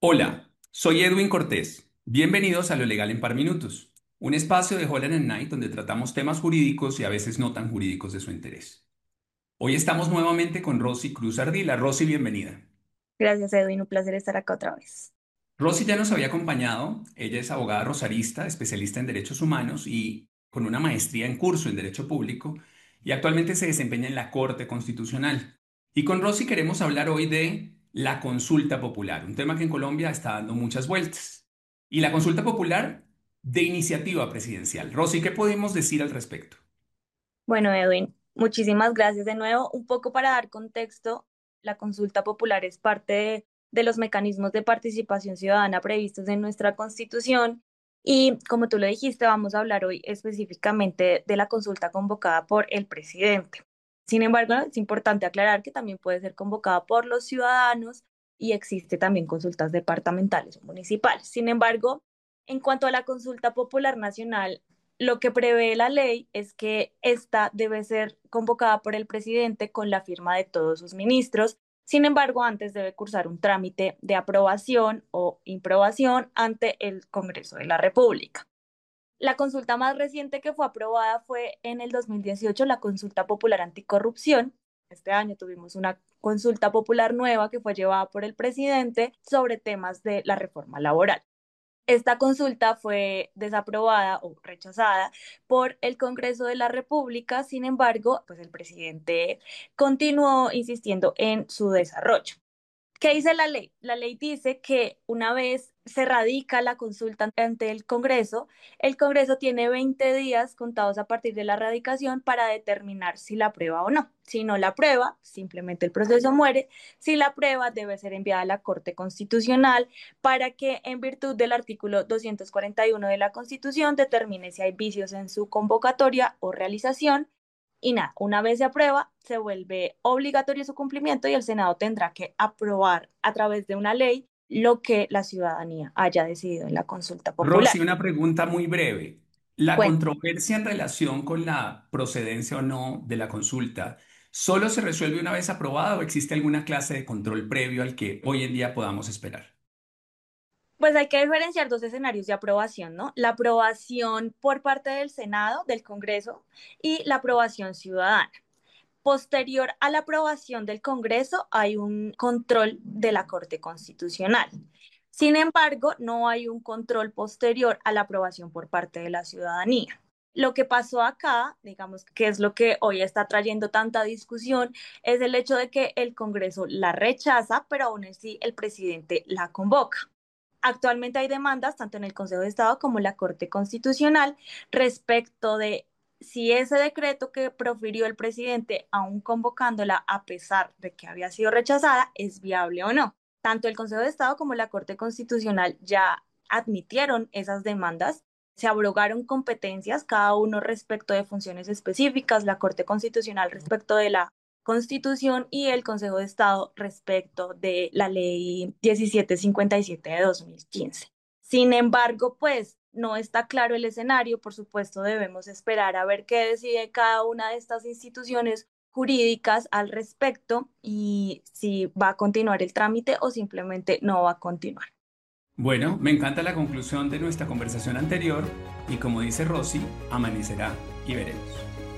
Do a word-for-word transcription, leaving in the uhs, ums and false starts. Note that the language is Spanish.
Hola, soy Edwin Cortés. Bienvenidos a Lo Legal en Par Minutos, un espacio de Holland and Knight donde tratamos temas jurídicos y a veces no tan jurídicos de su interés. Hoy estamos nuevamente con Rosy Cruz Ardila. Rosy, bienvenida. Gracias, Edwin. Un placer estar acá otra vez. Rosy ya nos había acompañado. Ella es abogada rosarista, especialista en derechos humanos y con una maestría en curso en Derecho Público y actualmente se desempeña en la Corte Constitucional. Y con Rosy queremos hablar hoy de la consulta popular, un tema que en Colombia está dando muchas vueltas. Y la consulta popular de iniciativa presidencial. Rosy, ¿qué podemos decir al respecto? Bueno, Edwin, muchísimas gracias de nuevo. Un poco para dar contexto, la consulta popular es parte de, de los mecanismos de participación ciudadana previstos en nuestra Constitución y, como tú lo dijiste, vamos a hablar hoy específicamente de la consulta convocada por el presidente. Sin embargo, es importante aclarar que también puede ser convocada por los ciudadanos y existe también consultas departamentales o municipales. Sin embargo, en cuanto a la consulta popular nacional, lo que prevé la ley es que esta debe ser convocada por el presidente con la firma de todos sus ministros. Sin embargo, antes debe cursar un trámite de aprobación o improbación ante el Congreso de la República. La consulta más reciente que fue aprobada fue en el dos mil dieciocho, la consulta popular anticorrupción. Este año tuvimos una consulta popular nueva que fue llevada por el presidente sobre temas de la reforma laboral. Esta consulta fue desaprobada o rechazada por el Congreso de la República. Sin embargo, pues el presidente continuó insistiendo en su desarrollo. ¿Qué dice la ley? La ley dice que una vez se radica la consulta ante el Congreso, el Congreso tiene veinte días contados a partir de la radicación para determinar si la aprueba o no. Si no la aprueba, simplemente el proceso muere. Si la aprueba, debe ser enviada a la Corte Constitucional para que, en virtud del artículo doscientos cuarenta y uno de la Constitución, determine si hay vicios en su convocatoria o realización. Y nada, una vez se aprueba, se vuelve obligatorio su cumplimiento y el Senado tendrá que aprobar a través de una ley lo que la ciudadanía haya decidido en la consulta popular. Rosy, una pregunta muy breve. ¿La Bueno, controversia en relación con la procedencia o no de la consulta solo se resuelve una vez aprobada o existe alguna clase de control previo al que hoy en día podamos esperar? pues hay que diferenciar dos escenarios de aprobación, ¿no? La aprobación por parte del Senado, del Congreso, y la aprobación ciudadana. Posterior a la aprobación del Congreso, hay un control de la Corte Constitucional. Sin embargo, no hay un control posterior a la aprobación por parte de la ciudadanía. Lo que pasó acá, digamos que es lo que hoy está trayendo tanta discusión, es el hecho de que el Congreso la rechaza, pero aún así el presidente la convoca. Actualmente hay demandas tanto en el Consejo de Estado como en la Corte Constitucional respecto de si ese decreto que profirió el presidente, aún convocándola a pesar de que había sido rechazada, es viable o no. Tanto el Consejo de Estado como la Corte Constitucional ya admitieron esas demandas, se abrogaron competencias, cada uno respecto de funciones específicas, la Corte Constitucional respecto de la Constitución y el Consejo de Estado respecto de la Ley diecisiete cincuenta y siete de dos mil quince. Sin embargo, pues no está claro el escenario, por supuesto debemos esperar a ver qué decide cada una de estas instituciones jurídicas al respecto y si va a continuar el trámite o simplemente no va a continuar. Bueno, me encanta la conclusión de nuestra conversación anterior y como dice Rosy, amanecerá y veremos.